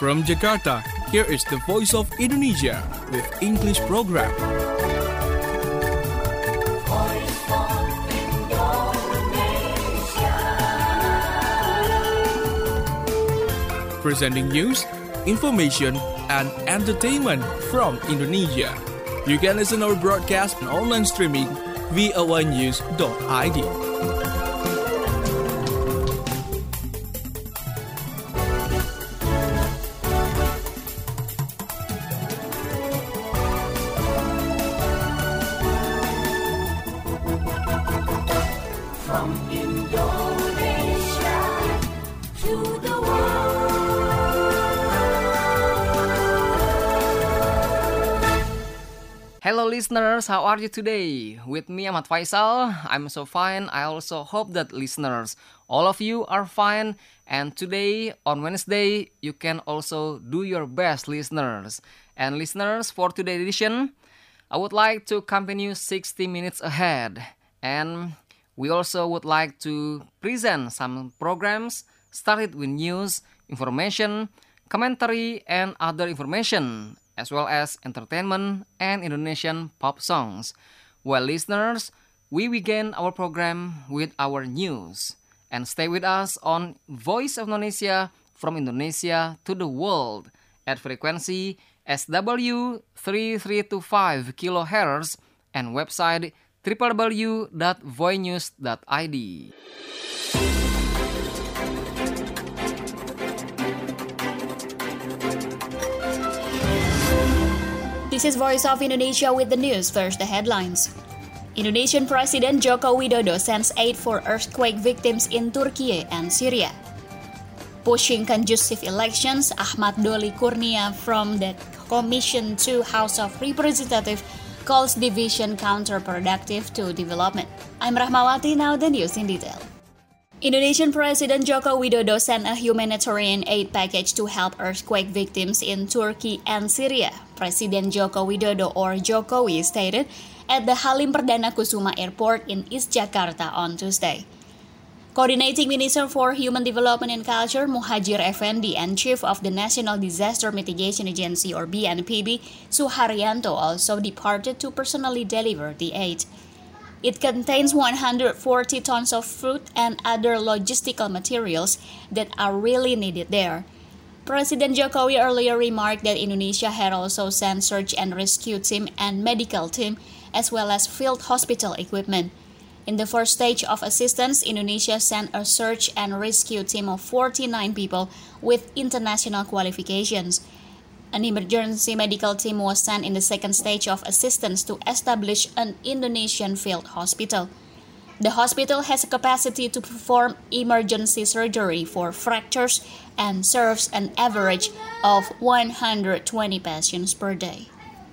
From Jakarta, here is the Voice of Indonesia with English program. Voice of Indonesia. Presenting news, information, and entertainment from Indonesia. You can listen our broadcast and online streaming voanews.id. From Indonesia to the Hello listeners, how are you today? With me Ahmad Faisal, I'm so fine. I also hope that listeners, all of you are fine. And today, on Wednesday, you can also do your best, listeners. And listeners, for today's edition, I would like to accompany you 60 minutes ahead. And we also would like to present some programs started with news, information, commentary, and other information, as well as entertainment and Indonesian pop songs. Well, listeners, we begin our program with our news. And stay with us on Voice of Indonesia from Indonesia to the world at frequency SW 3325 kHz and website www.voinews.id. This is Voice of Indonesia with the news. First, the headlines. Indonesian President Joko Widodo sends aid for earthquake victims in Turkey and Syria. Pushing conducive elections, Ahmad Doli Kurnia from the Commission to House of Representatives calls division counterproductive to development. I'm Rahmawati, now the news in detail. Indonesian President Joko Widodo sent a humanitarian aid package to help earthquake victims in Turkey and Syria. President Joko Widodo, or Jokowi, stated at the Halim Perdana Kusuma Airport in East Jakarta on Tuesday. Coordinating Minister for Human Development and Culture Muhajir Effendi and Chief of the National Disaster Mitigation Agency, or BNPB, Suharyanto, also departed to personally deliver the aid. It contains 140 tons of fruit and other logistical materials that are really needed there. President Jokowi earlier remarked that Indonesia had also sent search and rescue team and medical team, as well as field hospital equipment. In the first stage of assistance, Indonesia sent a search and rescue team of 49 people with international qualifications. An emergency medical team was sent in the second stage of assistance to establish an Indonesian field hospital. The hospital has a capacity to perform emergency surgery for fractures and serves an average of 120 patients per day.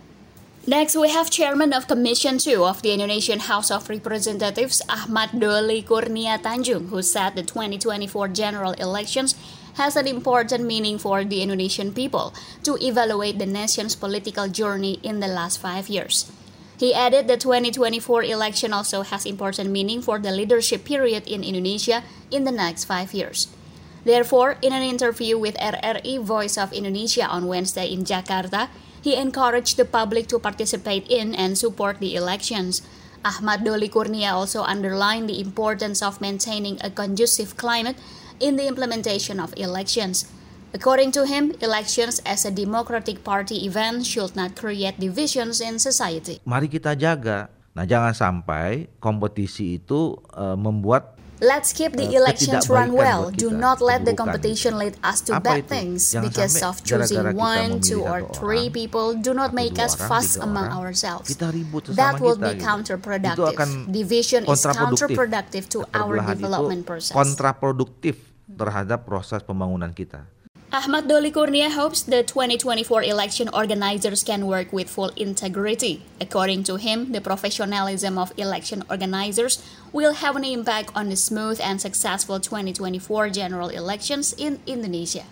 Next, we have Chairman of Commission 2 of the Indonesian House of Representatives, Ahmad Doli Kurnia Tanjung, who said the 2024 general elections has an important meaning for the Indonesian people to evaluate the nation's political journey in the last 5 years. He added the 2024 election also has important meaning for the leadership period in Indonesia in the next 5 years. Therefore, in an interview with RRI Voice of Indonesia on Wednesday in Jakarta, he encouraged the public to participate in and support the elections. Ahmad Doli Kurnia also underlined the importance of maintaining a conducive climate in the implementation of elections. According to him, elections as a democratic party event should not create divisions in society. Mari kita jaga. Nah, jangan sampai kompetisi itu membuat Let's keep the elections run well. Do not let the keburukan. competition lead us to bad things Jangan because sampai of choosing gara-gara kita 1, 2, or memilih 3 satu people. Do not orang, make us atau 2 fuss orang, 3 among orang, ourselves. kita ribut sesama That will kita, be gitu. counterproductive. Itu akan Division is kontraproduktif. counterproductive to our Keterbelahan development itu process. kontraproduktif terhadap proses pembangunan kita. Ahmad Doli Kurnia hopes the 2024 election organizers can work with full integrity. According to him, the professionalism of election organizers will have an impact on the smooth and successful 2024 general elections in Indonesia.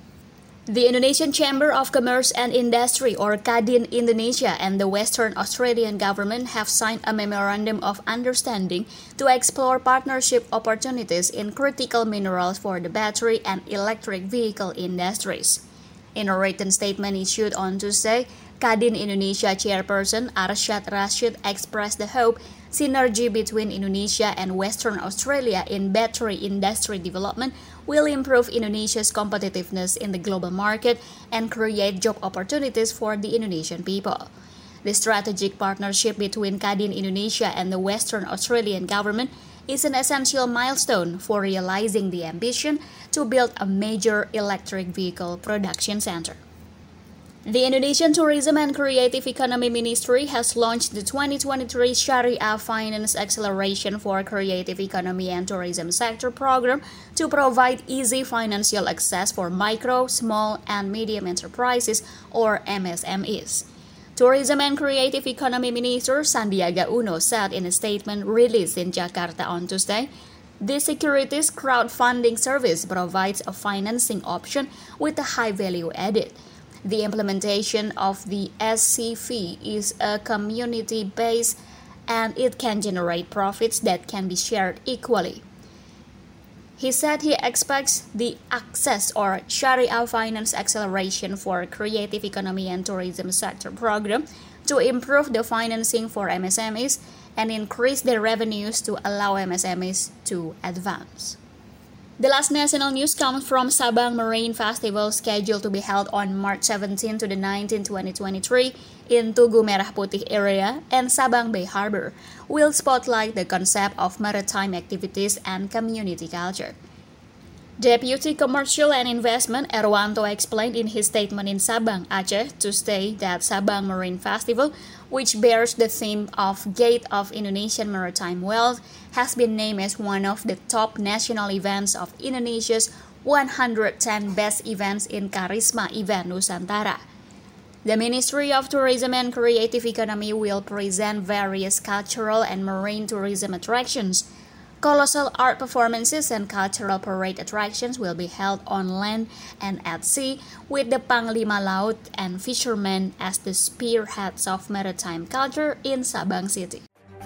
The Indonesian Chamber of Commerce and Industry, or Kadin Indonesia, and the Western Australian government have signed a memorandum of understanding to explore partnership opportunities in critical minerals for the battery and electric vehicle industries. In a written statement issued on Tuesday, Kadin Indonesia chairperson Arsyad Rashid expressed the hope synergy between Indonesia and Western Australia in battery industry development will improve Indonesia's competitiveness in the global market and create job opportunities for the Indonesian people. The strategic partnership between Kadin Indonesia and the Western Australian government is an essential milestone for realizing the ambition to build a major electric vehicle production center. The Indonesian Tourism and Creative Economy Ministry has launched the 2023 Sharia Finance Acceleration for Creative Economy and Tourism Sector program to provide easy financial access for micro, small, and medium enterprises or MSMEs. Tourism and Creative Economy Minister Sandiaga Uno said in a statement released in Jakarta on Tuesday, this securities crowdfunding service provides a financing option with a high value added. The implementation of the SCV is a community-based and it can generate profits that can be shared equally. He said he expects the Access or Sharia Finance Acceleration for Creative Economy and Tourism Sector program to improve the financing for MSMEs and increase their revenues to allow MSMEs to advance. The last national news comes from Sabang Marine Festival scheduled to be held on March 17 to the 19, 2023 in Tugu Merah Putih area and Sabang Bay Harbor, will spotlight the concept of maritime activities and community culture. Deputy Commercial and Investment Erwanto explained in his statement in Sabang, Aceh, Tuesday that Sabang Marine Festival, which bears the theme of Gate of Indonesian Maritime Wealth, has been named as one of the top national events of Indonesia's 110 Best Events in Karisma Event Nusantara. The Ministry of Tourism and Creative Economy will present various cultural and marine tourism attractions. Colossal art performances and cultural parade attractions will be held on land and at sea, with the Panglima Laut and fishermen as the spearheads of maritime culture in Sabang City.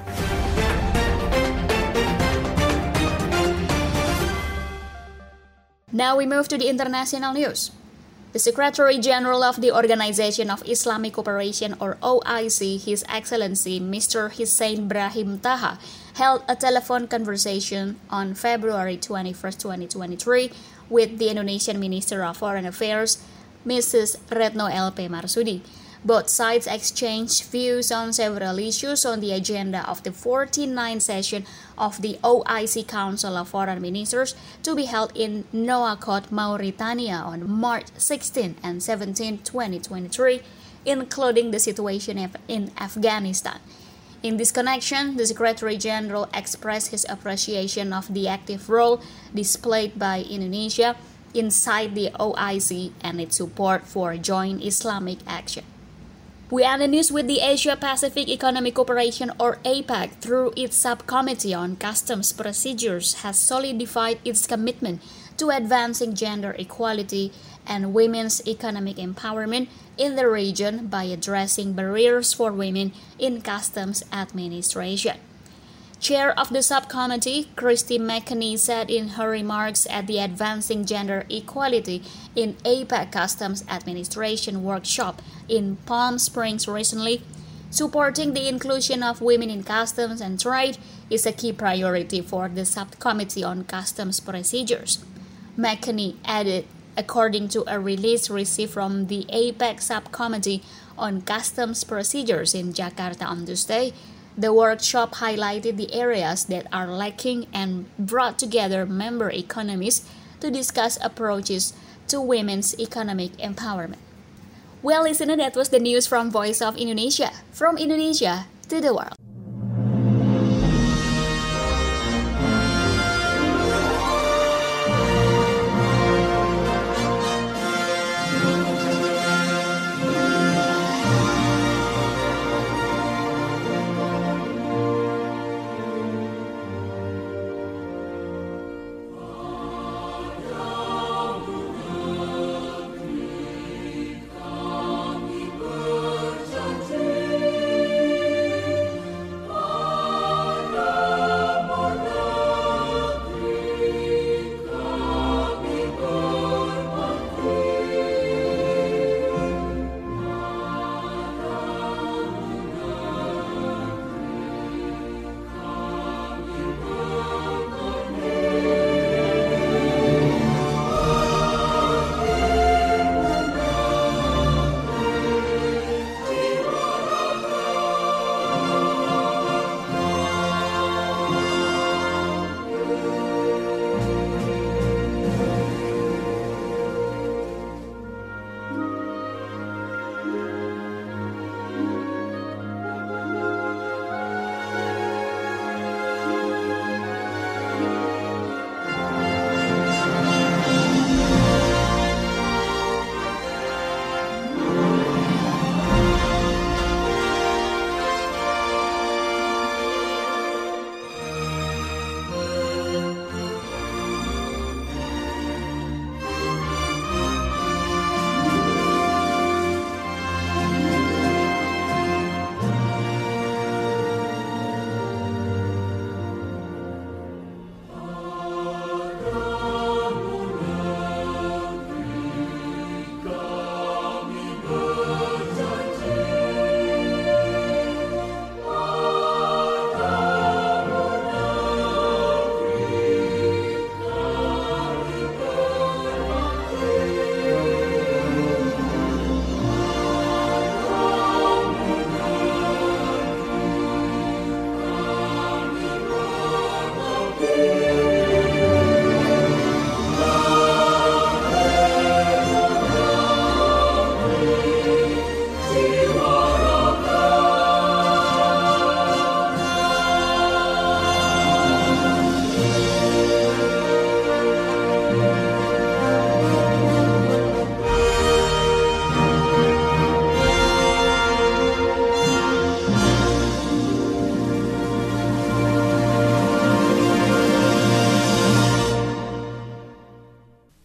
Now we move to the international news. The Secretary General of the Organization of Islamic Cooperation or OIC, His Excellency Mr. Hussein Brahim Taha, held a telephone conversation on February 21, 2023 with the Indonesian Minister of Foreign Affairs, Mrs. Retno LP Marsudi. Both sides exchanged views on several issues on the agenda of the 49th session of the OIC Council of Foreign Ministers to be held in Nouakchott, Mauritania on March 16 and 17, 2023, including the situation in Afghanistan. In this connection, the Secretary General expressed his appreciation of the active role displayed by Indonesia inside the OIC and its support for joint Islamic action. We end the news with the Asia-Pacific Economic Cooperation or APEC through its subcommittee on customs procedures has solidified its commitment to advancing gender equality and women's economic empowerment in the region by addressing barriers for women in customs administration. Chair of the subcommittee, Christy McKinney, said in her remarks at the Advancing Gender Equality in APEC Customs Administration workshop in Palm Springs recently, supporting the inclusion of women in customs and trade is a key priority for the subcommittee on customs procedures. McKinney added, according to a release received from the APEC subcommittee on customs procedures in Jakarta on Tuesday, the workshop highlighted the areas that are lacking and brought together member economies to discuss approaches to women's economic empowerment. Well, listener, that was the news from Voice of Indonesia, from Indonesia to the world.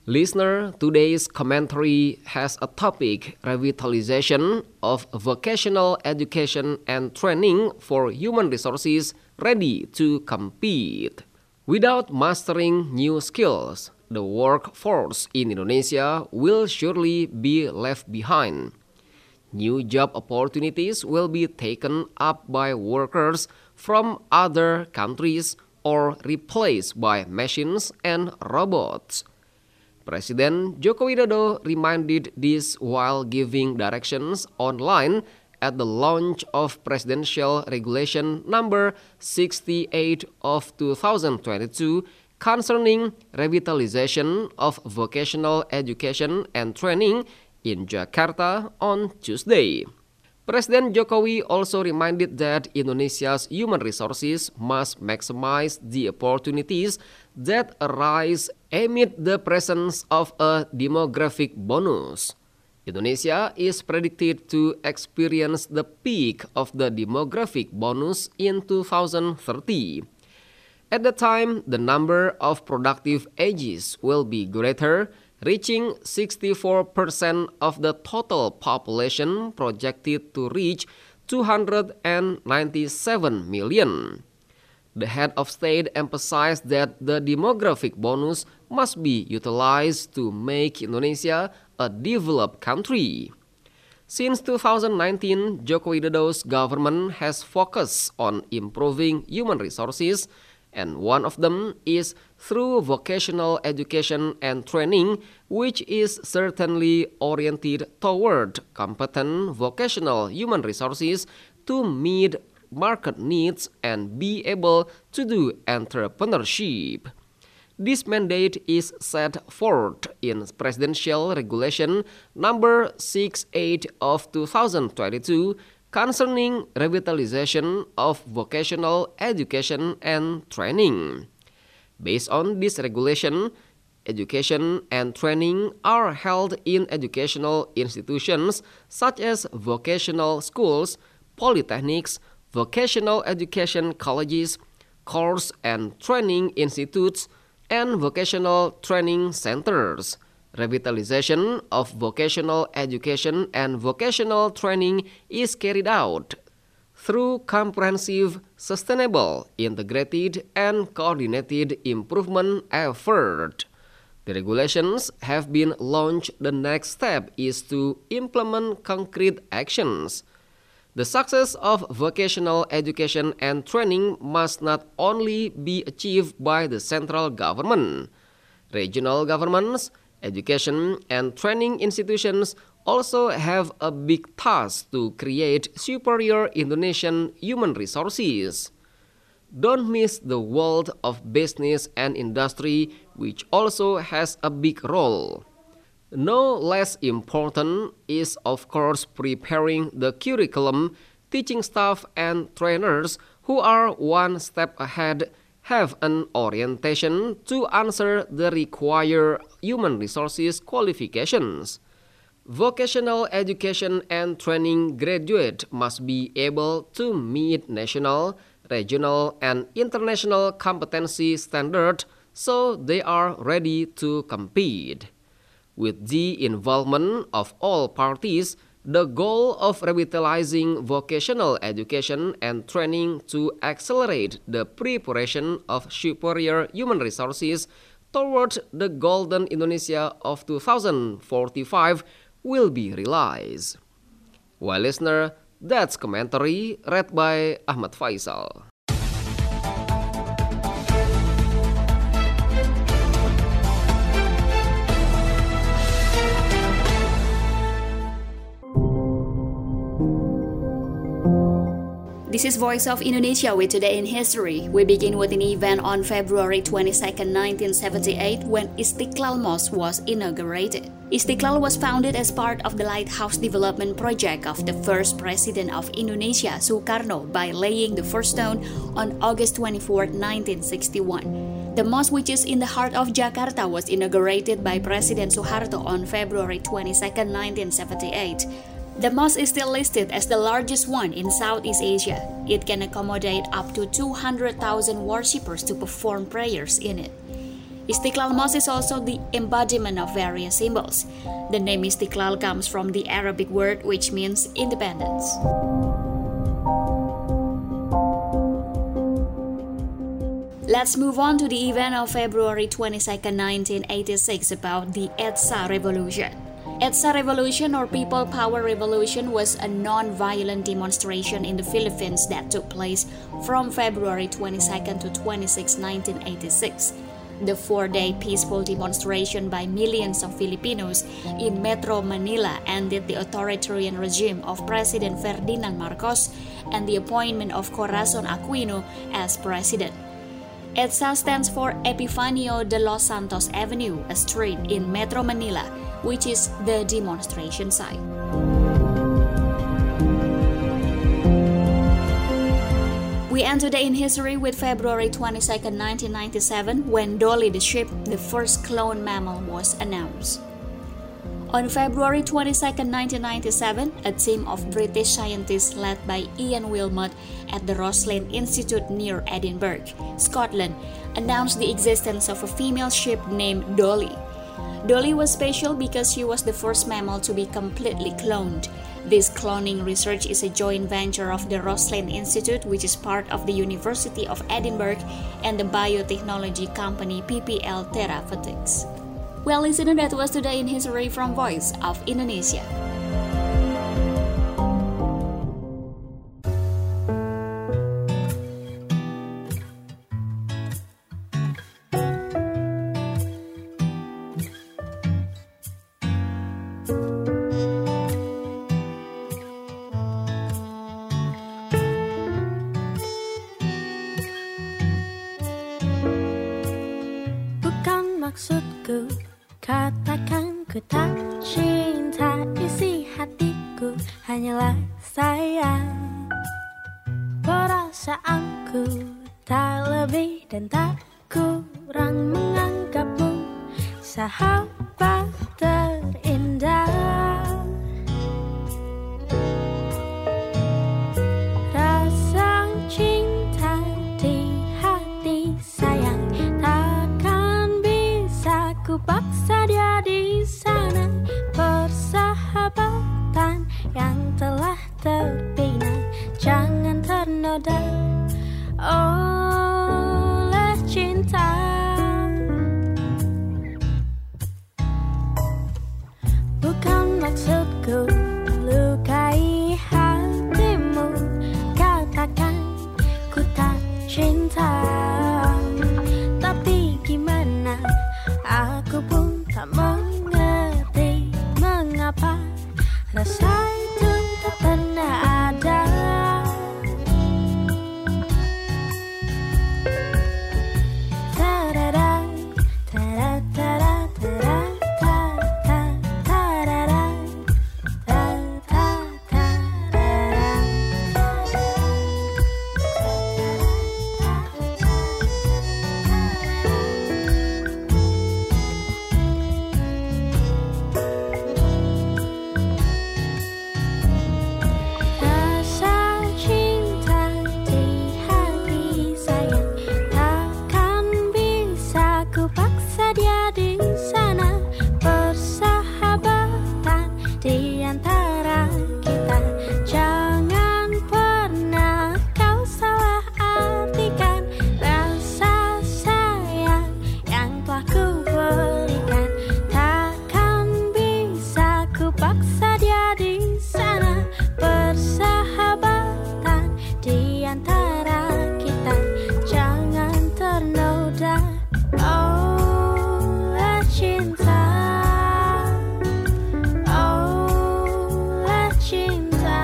Listener, today's commentary has a topic: revitalization of vocational education and training for human resources ready to compete. Without mastering new skills, the workforce in Indonesia will surely be left behind. New job opportunities will be taken up by workers from other countries or replaced by machines and robots. President Joko Widodo reminded this while giving directions online at the launch of Presidential Regulation Number 68 of 2022 concerning revitalization of vocational education and training in Jakarta on Tuesday. President Jokowi also reminded that Indonesia's human resources must maximize the opportunities that arise amid the presence of a demographic bonus. Indonesia is predicted to experience the peak of the demographic bonus in 2030. At that time, the number of productive ages will be greater, reaching 64% of the total population, projected to reach 297 million. The head of state emphasized that the demographic bonus must be utilized to make Indonesia a developed country. Since 2019, Joko Widodo's government has focused on improving human resources, and one of them is through vocational education and training, which is certainly oriented toward competent vocational human resources to meet market needs and be able to do entrepreneurship. This mandate is set forth in Presidential Regulation Number 68 of 2022 concerning revitalization of vocational education and training. Based on this regulation, education and training are held in educational institutions such as vocational schools, polytechnics, vocational education colleges, course and training institutes, and vocational training centers. Revitalization of vocational education and vocational training is carried out through comprehensive, sustainable, integrated, and coordinated improvement effort. The regulations have been launched. The next step is to implement concrete actions. The success of vocational education and training must not only be achieved by the central government. Regional governments, education and training institutions also have a big task to create superior Indonesian human resources. Don't miss the world of business and industry, which also has a big role. No less important is, of course, preparing the curriculum, teaching staff and trainers who are one step ahead, have an orientation to answer the required human resources qualifications. Vocational education and training graduates must be able to meet national, regional, and international competency standards so they are ready to compete. With the involvement of all parties, the goal of revitalizing vocational education and training to accelerate the preparation of superior human resources towards the Golden Indonesia of 2045 will be realized. Well, listener, that's commentary read by Ahmad Faisal. This is Voice of Indonesia with Today in History. We begin with an event on February 22, 1978, when Istiqlal Mosque was inaugurated. Istiqlal was founded as part of the lighthouse development project of the first president of Indonesia, Sukarno, by laying the first stone on August 24, 1961. The mosque, which is in the heart of Jakarta, was inaugurated by President Suharto on February 22, 1978. The mosque is still listed as the largest one in Southeast Asia. It can accommodate up to 200,000 worshippers to perform prayers in it. Istiqlal Mosque is also the embodiment of various symbols. The name Istiqlal comes from the Arabic word which means independence. Let's move on to the event of February 22, 1986 about the EDSA Revolution. EDSA Revolution or People Power Revolution was a non-violent demonstration in the Philippines that took place from February 22 to 26, 1986. The 4-day peaceful demonstration by millions of Filipinos in Metro Manila ended the authoritarian regime of President Ferdinand Marcos and the appointment of Corazon Aquino as president. EDSA stands for Epifanio de los Santos Avenue, a street in Metro Manila, which is the demonstration site. We end today in history with February 22, 1997, when Dolly the sheep, the first cloned mammal, was announced. On February 22, 1997, a team of British scientists led by Ian Wilmot at the Roslin Institute near Edinburgh, Scotland, announced the existence of a female sheep named Dolly. Dolly was special because she was the first mammal to be completely cloned. This cloning research is a joint venture of the Roslin Institute, which is part of the University of Edinburgh, and the biotechnology company PPL Therapeutics. Well, listener, that was today in history from Voice of Indonesia. Maksudku, katakan ku tak cinta. Isi hatiku hanyalah sayang. Perasaanku tak lebih dan tak kurang, menganggapmu sahabat terindah. Rasa cinta di hati sayang takkan bisa ku paksa dia di sana. Persahabatan yang telah terbina jangan ternoda oleh cinta. Bukan maksudku lukai hatimu, katakan ku tak cinta. Tapi gimana, aku pun tak mengerti mengapa rasa itu tak pernah ada. Ta-da-da, ta-da-da-da, ta-da-da, ta-da-da, rasa cinta di hati sayang takkan bisa ku paksa dia di sana. Persahabatan di antara kita jangan pernah kau salah artikan. Rasa sayang yang telah ku berikan takkan bisa ku paksa dia di sana. Persahabatan di antara kita jangan ternoda oleh cinta, oleh cinta.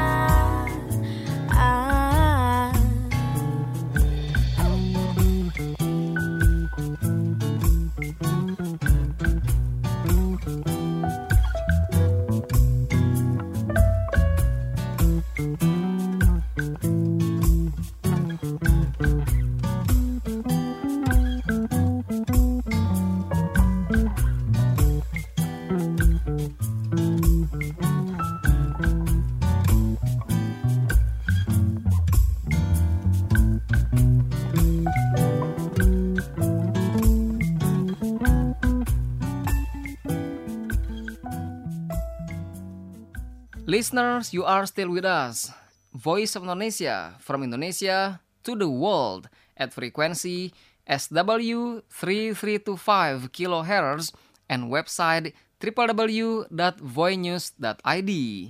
Listeners, you are still with us. Voice of Indonesia, from Indonesia to the world at frequency SW 3325 kHz and website www.voinews.id.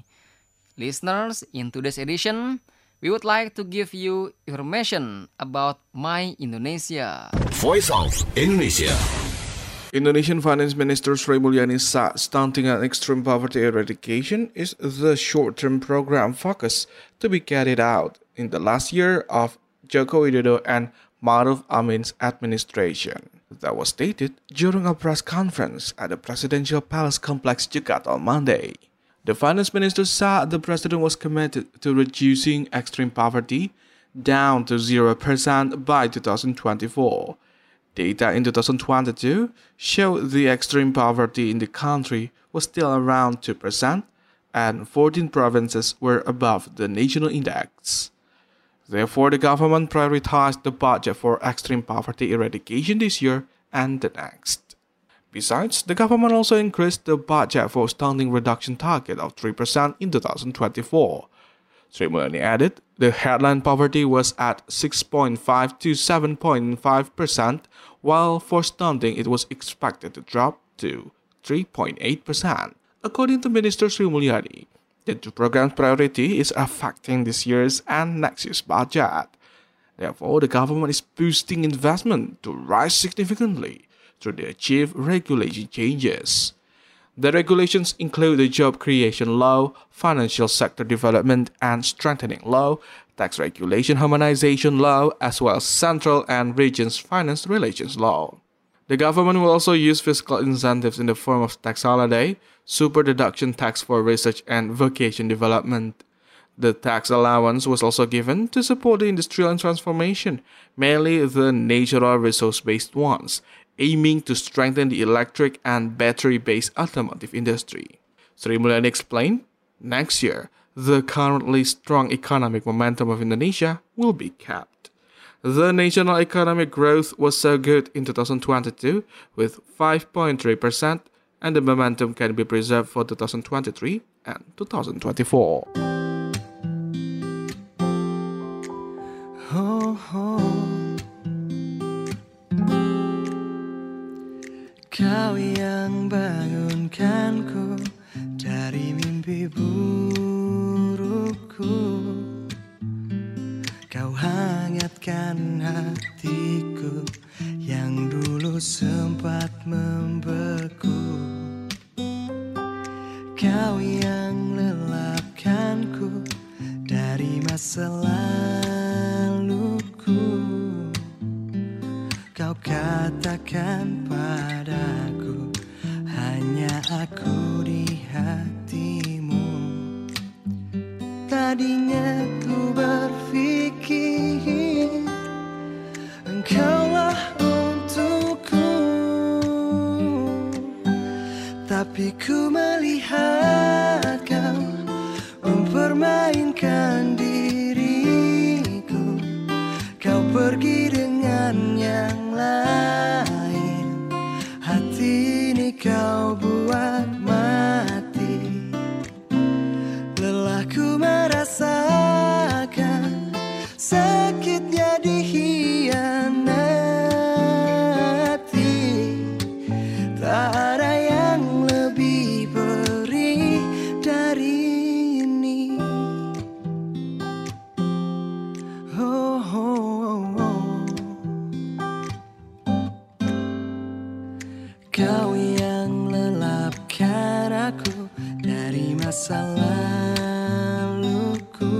Listeners, in today's edition, we would like to give you information about My Indonesia. Voice of Indonesia. Indonesian Finance Minister Sri Mulyani said stunting and extreme poverty eradication is the short-term program focus to be carried out in the last year of Joko Widodo and Maruf Amin's administration. That was stated during a press conference at the Presidential Palace Complex, Jakarta on Monday. The finance minister said the president was committed to reducing extreme poverty down to 0% by 2024. Data in 2022 showed the extreme poverty in the country was still around 2%, and 14 provinces were above the national index. Therefore, the government prioritized the budget for extreme poverty eradication this year and the next. Besides, the government also increased the budget for stunting reduction target of 3% in 2024. Sri Mulyani added, the headline poverty was at 6.5 to 7.5%, while for stunting it was expected to drop to 3.8%. According to Minister Sri Mulyani, the two programs' priority is affecting this year's and next year's budget. Therefore, the government is boosting investment to rise significantly through the achieved regulation changes. The regulations include the Job Creation Law, Financial Sector Development and Strengthening Law, Tax Regulation Harmonization Law, as well as Central and Regions Finance Relations Law. The government will also use fiscal incentives in the form of tax holiday, super deduction tax for research and vocation development. The tax allowance was also given to support the industrial transformation, mainly the natural resource-based ones, aiming to strengthen the electric and battery-based automotive industry. Sri Mulyani explained, next year, the currently strong economic momentum of Indonesia will be kept. The national economic growth was so good in 2022 with 5.3%, and the momentum can be preserved for 2023 and 2024. Kau yang bangunkanku dari mimpi burukku. Kau hangatkan hatiku yang dulu sempat membeku. Kau yang lelapkanku dari masa laluku. Kau katakan padaku, hanya aku di hatimu. Tadinya ku berpikir engkaulah untukku, tapi ku melihat kau mempermainkan diriku. Kau pergi dengan yang lain, hati ini kau buat mati. Lelahku merasakan sakitnya dikhianati. Tak ada yang lebih perih dari ini. Oh, oh, oh. Kau yang lelapkan aku dari masa laluku.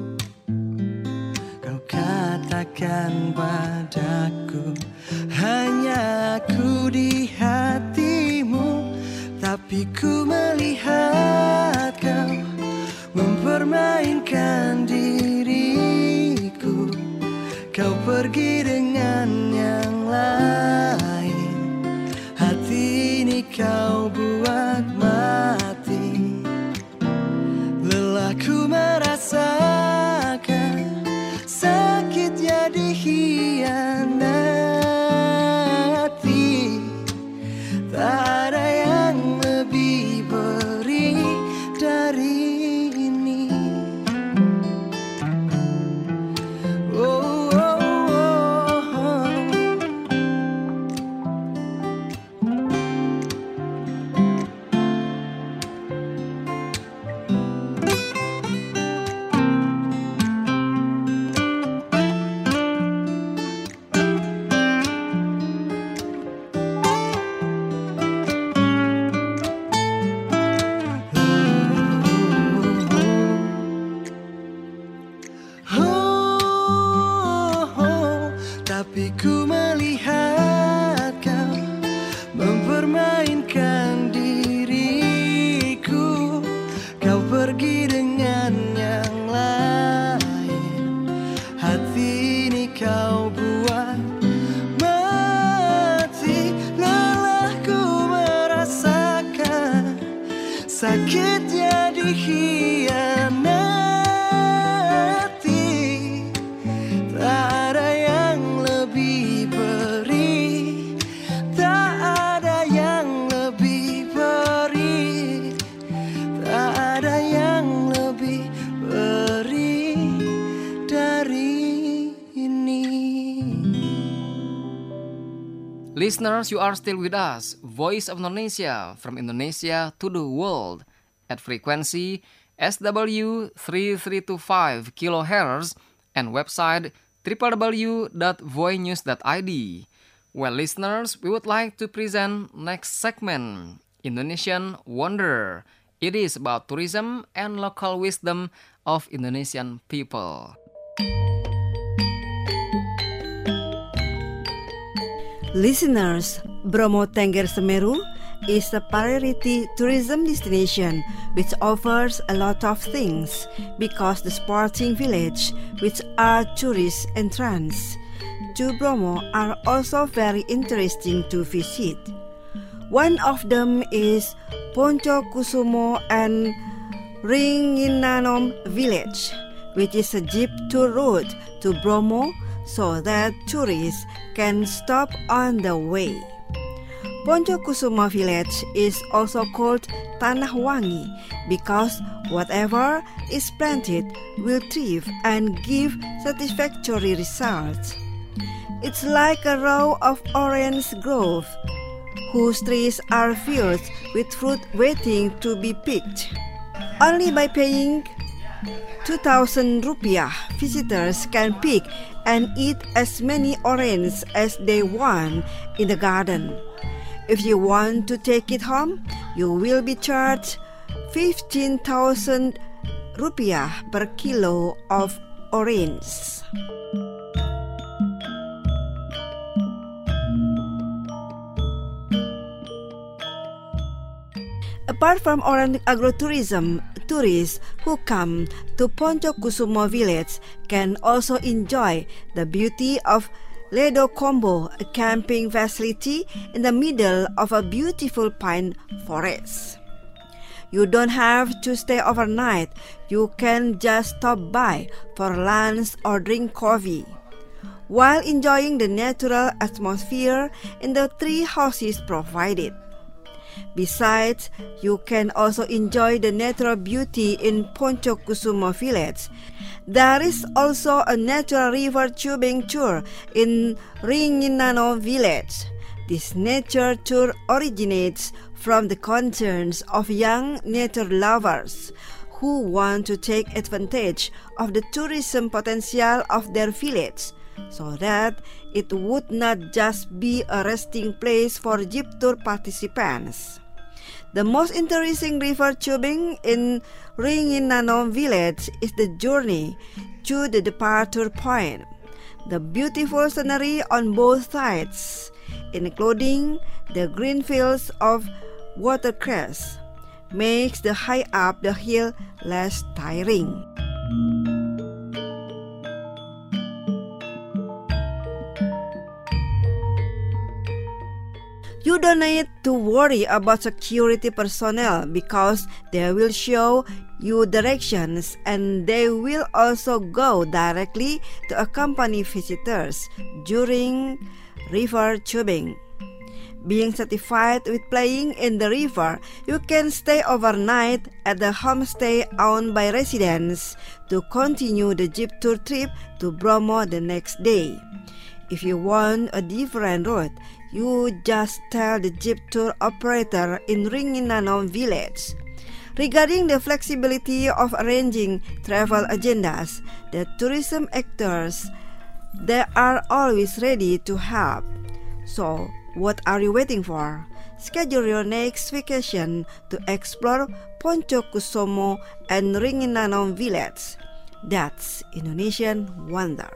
Kau katakan padaku, hanya aku di hatimu. Tapi ku melihat kau mempermainkan diriku. Kau pergi dengan yang lain, hati ini kau buat mati. Lelahku merasakan sakitnya dikhianati. Tak ada yang lebih perih dari kau buat mati. Lelahku merasakan sakitnya dikhianati. Tak ada yang lebih perih, tak ada yang lebih perih, tak ada yang lebih perih dari ini. Listeners, you are still with us, Voice of Indonesia, from Indonesia to the world, at frequency SW 3325 kHz and website www.voinews.id. Well, listeners, we would like to present next segment, Indonesian Wonder. It is about tourism and local wisdom of Indonesian people. Listeners, Bromo Tengger Semeru is a priority tourism destination which offers a lot of things because the sporting village, which are tourist entrance to Bromo, are also very interesting to visit. One of them is Ponco Kusumo and Ringinanom village, which is a jeep tour route to Bromo so that tourists can stop on the way. Ponco Kusuma village is also called Tanah Wangi because whatever is planted will thrive and give satisfactory results. It's like a row of orange grove whose trees are filled with fruit waiting to be picked. Only by paying 2,000 rupiah, visitors can pick and eat as many oranges as they want in the garden. If you want to take it home, you will be charged 15,000 rupiah per kilo of oranges. Apart from orange agrotourism, tourists who come to Ponco Kusumo village can also enjoy the beauty of Ledo Combo, a camping facility in the middle of a beautiful pine forest. You don't have to stay overnight. You can just stop by for lunch or drink coffee, while enjoying the natural atmosphere in the tree houses provided. Besides, you can also enjoy the natural beauty in Ponco Kusumo village. There is also a natural river tubing tour in Ringinano village. This nature tour originates from the concerns of young nature lovers who want to take advantage of the tourism potential of their village, so that it would not just be a resting place for jeep tour participants. The most interesting river tubing in Ringinano village is the journey to the departure point. The beautiful scenery on both sides, including the green fields of watercress, makes the hike up the hill less tiring. You don't need to worry about security personnel because they will show you directions and they will also go directly to accompany visitors during river tubing. Being satisfied with playing in the river, you can stay overnight at the homestay owned by residents to continue the jeep tour trip to Bromo the next day. If you want a different route, you just tell the jeep tour operator in Ringinano village. Regarding the flexibility of arranging travel agendas, the tourism actors, they are always ready to help. So, what are you waiting for? Schedule your next vacation to explore Ponco Kusumo and Ringinano village. That's Indonesian Wonder.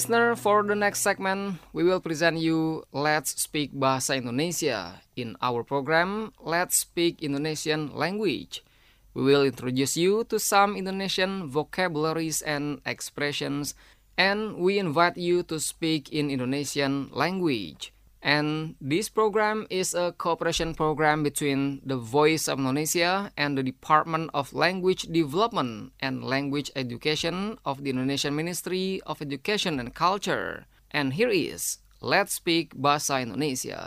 listener, for the next segment, we will present you Let's Speak Bahasa Indonesia. In our program, Let's Speak Indonesian Language. We will introduce you to some Indonesian vocabularies and expressions, and we invite you to speak in Indonesian language. And this program is a cooperation program between the Voice of Indonesia and the Department of Language Development and Language Education of the Indonesian Ministry of Education and Culture. And here is Let's Speak Bahasa Indonesia.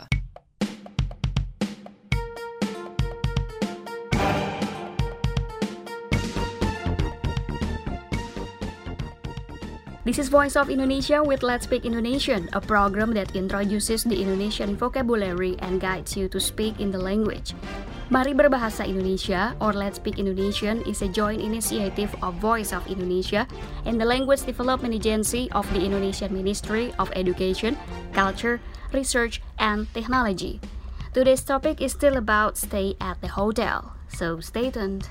This is Voice of Indonesia with Let's Speak Indonesian, a program that introduces the Indonesian vocabulary and guides you to speak in the language. Mari Berbahasa Indonesia or Let's Speak Indonesian is a joint initiative of Voice of Indonesia and the Language Development Agency of the Indonesian Ministry of Education, Culture, Research and Technology. Today's topic is still about stay at the hotel, so stay tuned.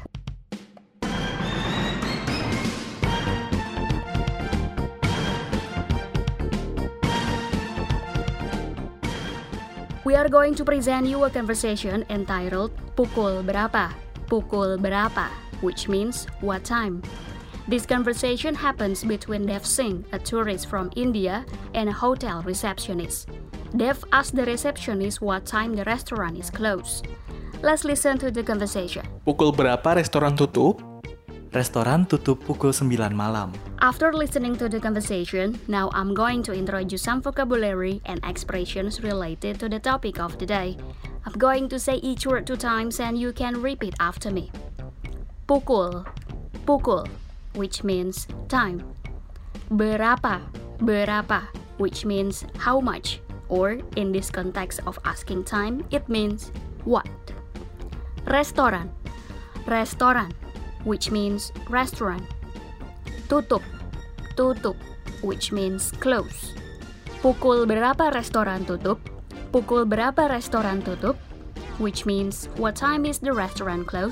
We are going to present you a conversation entitled Pukul Berapa? Pukul Berapa, which means what time. This conversation happens between Dev Singh, a tourist from India, and a hotel receptionist. Dev asks the receptionist what time the restaurant is closed. Let's listen to the conversation. Pukul berapa restoran tutup? Restoran tutup pukul 9 malam. After listening to the conversation, now I'm going to introduce some vocabulary and expressions related to the topic of the day. I'm going to say each word 2 times and you can repeat after me. Pukul, pukul, which means time. Berapa, berapa, which means how much, or in this context of asking time, it means what. Restoran, restoran, which means restaurant. Tutup, tutup, which means close. Pukul berapa restoran tutup? Pukul berapa restoran tutup? Which means what time is the restaurant closed?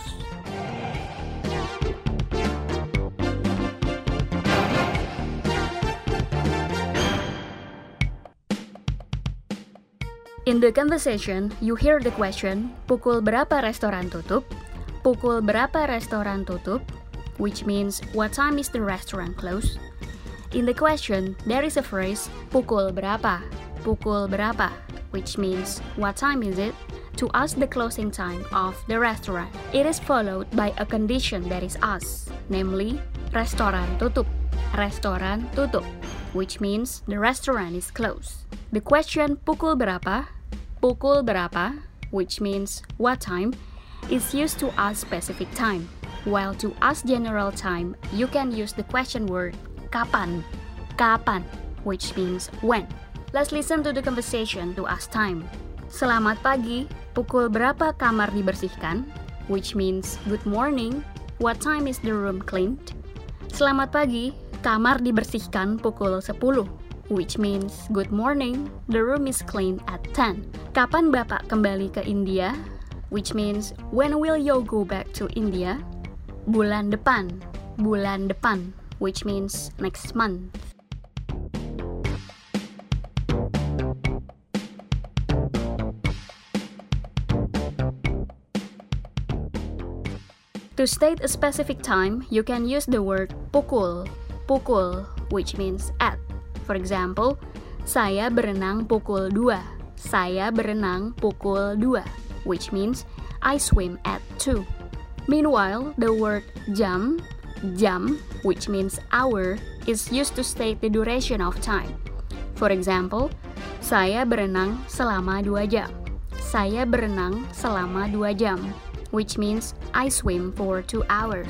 In the conversation, you hear the question, pukul berapa restoran tutup? Pukul berapa restoran tutup? Which means what time is the restaurant closed? In the question, there is a phrase pukul berapa? Pukul berapa? Which means what time is it? To ask the closing time of the restaurant. It is followed by a condition that is asked, namely restoran tutup. Restoran tutup, which means the restaurant is closed. The question pukul berapa? Pukul berapa, which means what time, is used to ask specific time. While to ask general time, you can use the question word kapan, kapan, which means when. Let's listen to the conversation to ask time. Selamat pagi, pukul berapa kamar dibersihkan? Which means good morning, what time is the room cleaned? Selamat pagi, kamar dibersihkan pukul 10. Which means good morning, the room is cleaned at 10. Kapan Bapak kembali ke India? Which means when will you go back to India? Bulan depan, which means next month. To state a specific time, you can use the word pukul, pukul, which means at. For example, saya berenang pukul 2. Saya berenang pukul 2, which means I swim at 2. Meanwhile, the word jam, which means hour, is used to state the duration of time. For example, saya berenang selama 2 jam. Saya berenang selama 2 jam, which means I swim for 2 hours.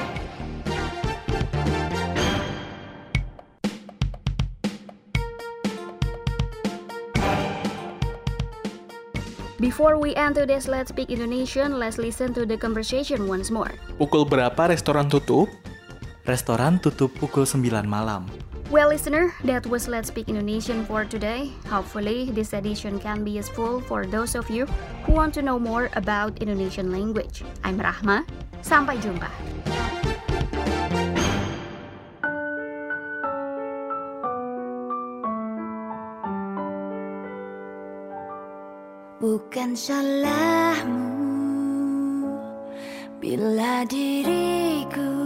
Before we end today's Let's Speak Indonesian, let's listen to the conversation once more. Pukul berapa restoran tutup? Restoran tutup pukul 9 malam. Well, listener, that was Let's Speak Indonesian for today. Hopefully, this edition can be useful for those of you who want to know more about Indonesian language. I'm Rahma. Sampai jumpa. Bukan salahmu bila diriku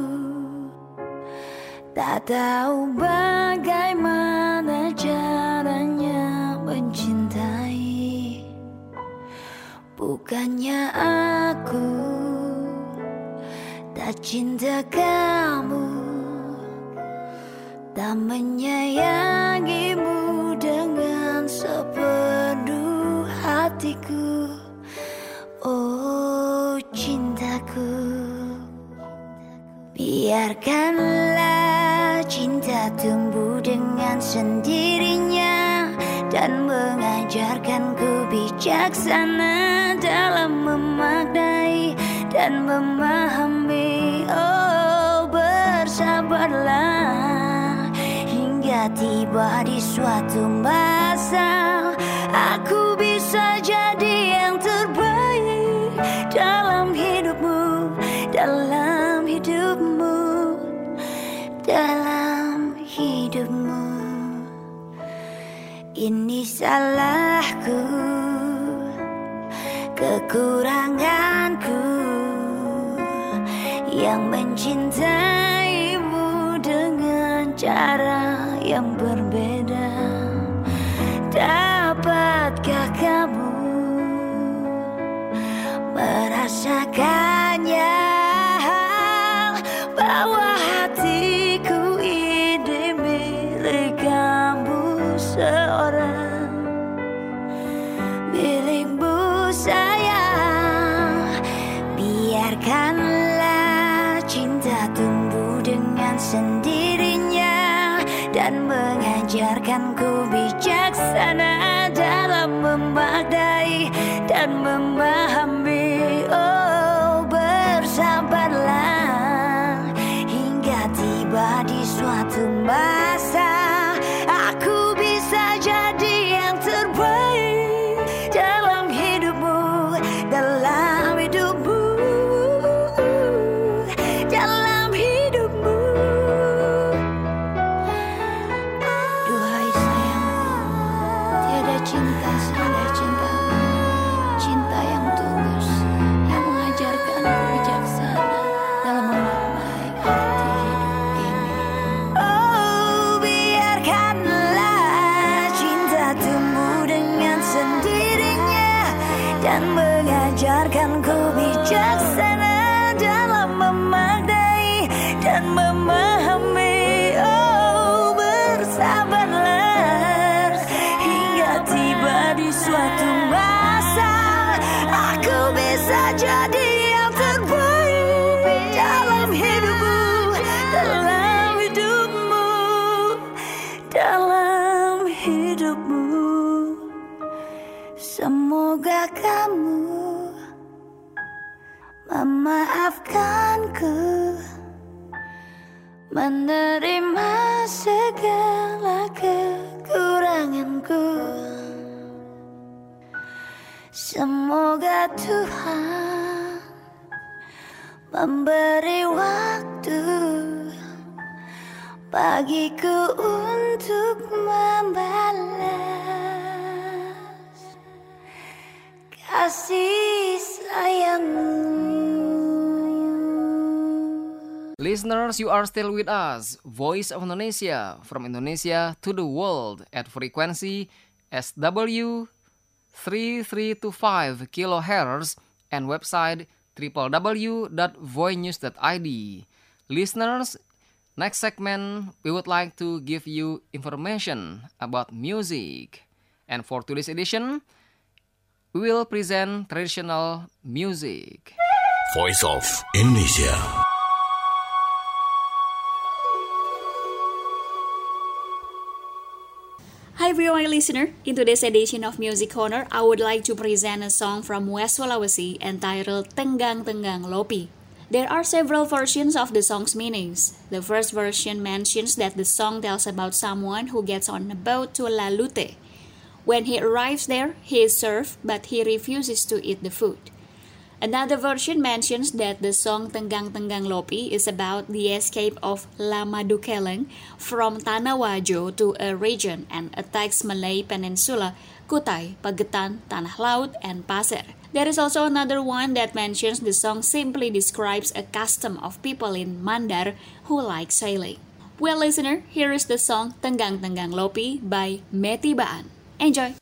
tak tahu bagaimana caranya mencintai. Bukannya aku tak cinta kamu, tak menyayangimu dengan sepenuh hatiku. Oh cintaku, biarkanlah cinta tumbuh dengan sendirinya dan mengajarkanku bijaksana dalam memaknai dan memahami. Oh bersabarlah hingga tiba di suatu masa aku bisa jadi yang terbaik dalam hidupmu, dalam hidupmu, dalam hidupmu. Ini salahku, kekuranganku yang mencintaimu dengan cara yang berbeda. Dapatkah kamu merasakannya, bahwa hatiku ini milik kamu seorang, milikmu sayang. Biarkanlah cinta tumbuh dengan sendirinya dan mengajarkanku bijaksana dalam memaknai dan memahami. Oh bersabarlah hingga tiba di suatu masa aku bisa jadi yang terbaik dalam hidupmu, dalam hidupmu, dalam hidupmu. Duhai sayangku, tiada cinta seindah cintamu, cinta yang tulus, yang mengajarkanku bijaksana dalam memaknai arti hidup ini. Oh biarkanlah cinta tumbuh dengan sendirinya dan mengajarkanku bijaksana dalam memaknai dan memahami. Oh bersabarlah hingga tiba di suatu masa aku bisa jadi yang terbaik dalam hidupmu, dalam hidupmu, dalam hidupmu. Semoga kamu memaafkanku, menerima segala kekuranganku. Semoga Tuhan memberi waktu bagiku untuk membalas kasih sayangmu. Listeners, you are still with us, Voice of Indonesia, from Indonesia to the world at frequency SW 3325 kHz and website www.voinews.id. Listeners, next segment we would like to give you information about music. And for today's edition, we will present traditional music. Voice of Indonesia. Hi everyone listener, in today's edition of Music Corner, I would like to present a song from West Sulawesi entitled Tenggang Tenggang Lopi. There are several versions of the song's meanings. The first version mentions that the song tells about someone who gets on a boat to Lalute. When he arrives there, he is served, but he refuses to eat the food. Another version mentions that the song Tenggang Tenggang Lopi is about the escape of Lama Dukeleng from Tanah Wajo to a region and attacks Malay Peninsula, Kutai, Pagetan, Tanah Laut, and Pasir. There is also another one that mentions the song simply describes a custom of people in Mandar who like sailing. Well, listener, here is the song Tenggang Tenggang Lopi by Meti Baan. Enjoy!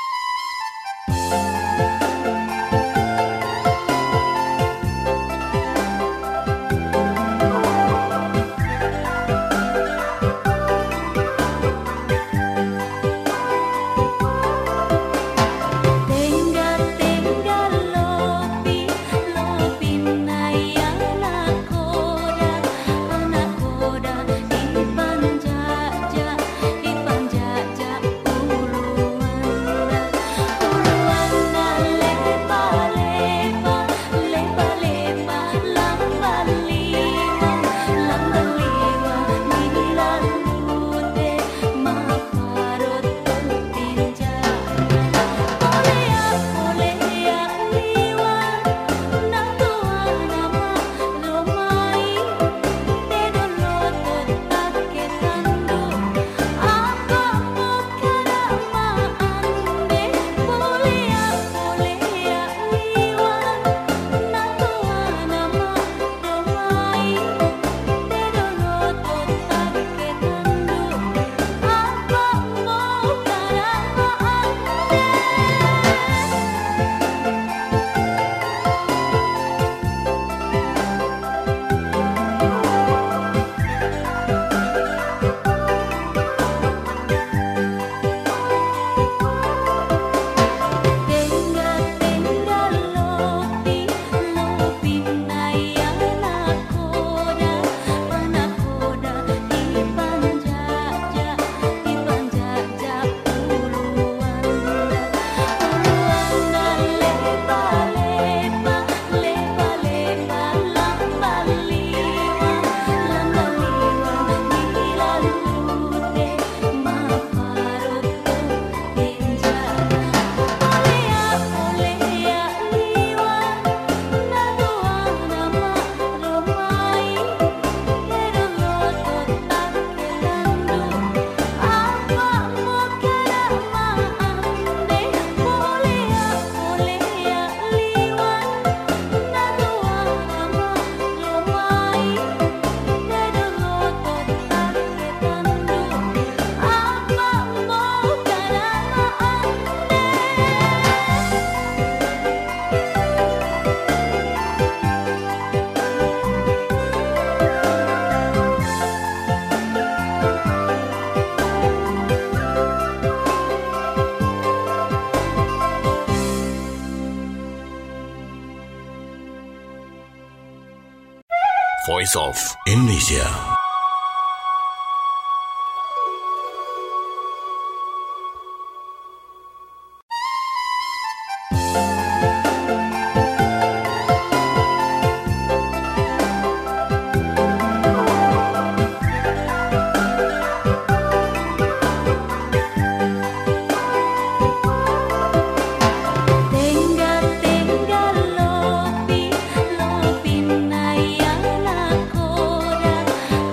Voice of Indonesia. Lopi, lopi na yana koda.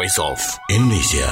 Voice of Indonesia.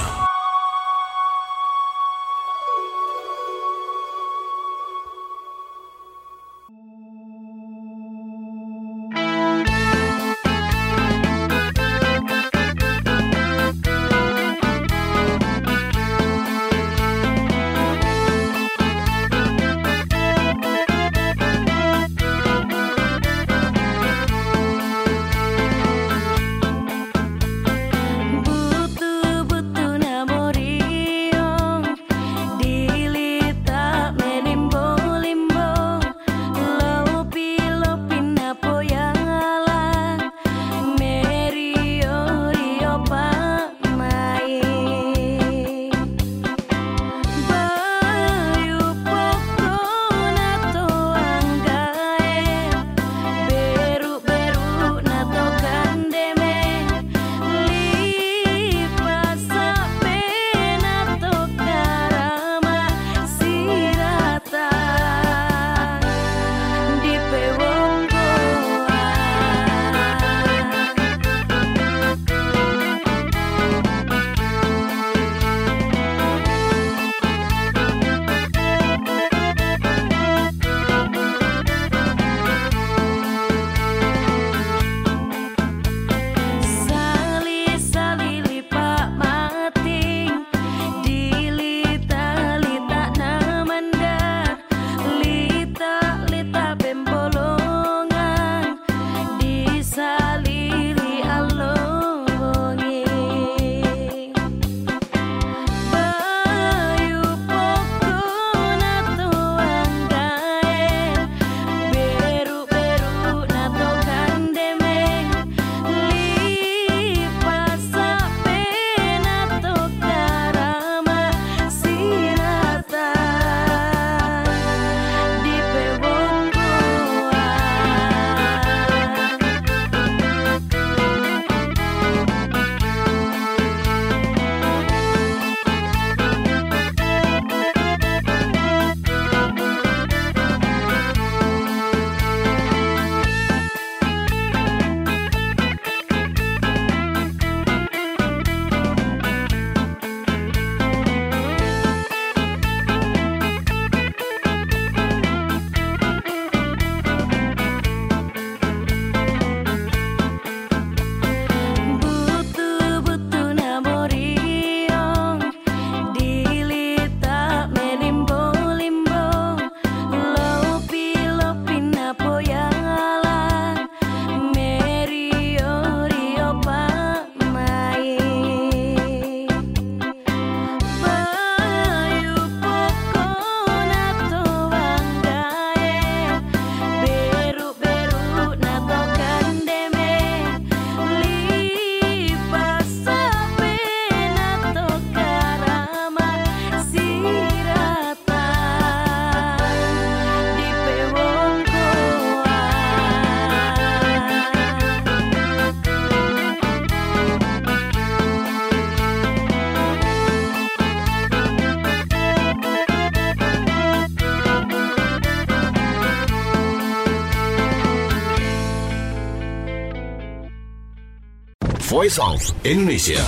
Voice of Indonesia.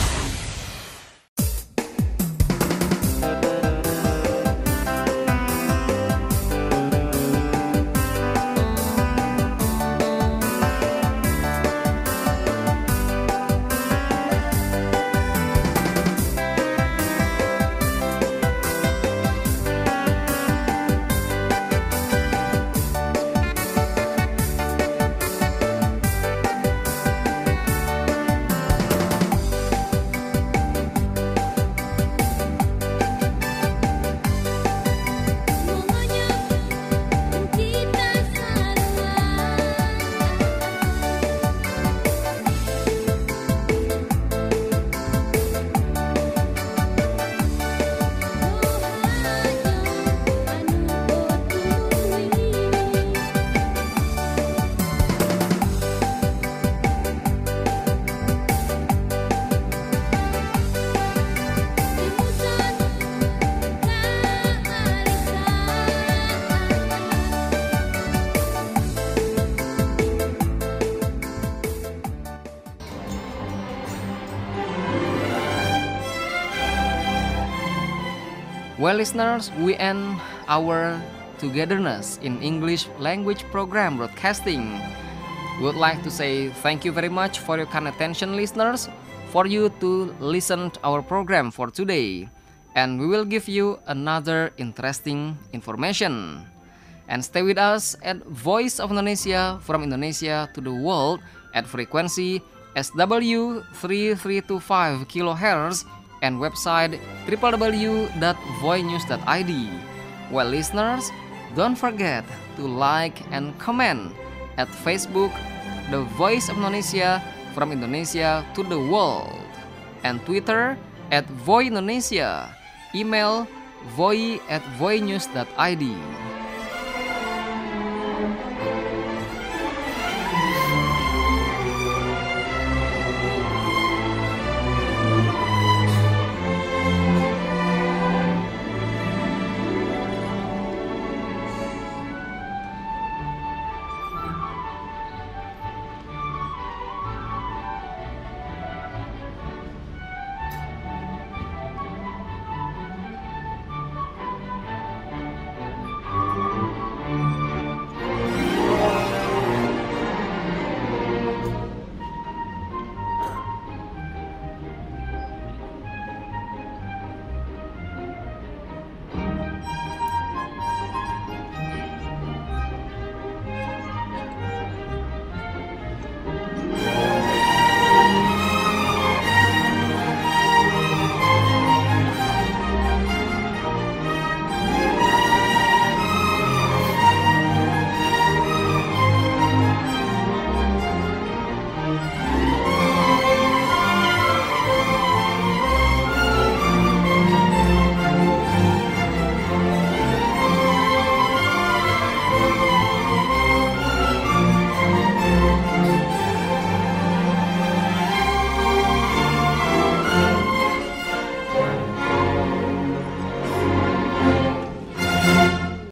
Well, listeners, we end our togetherness in English language program broadcasting. We would like to say thank you very much for your kind attention, listeners, for you to listen to our program for today. And we will give you another interesting information. And stay with us at Voice of Indonesia from Indonesia to the world at frequency SW 3325 kHz and website www.voinews.id. Well, listeners, don't forget to like and comment at Facebook The Voice of Indonesia from Indonesia to the world, and Twitter at Voi Indonesia, email voi@voinews.id.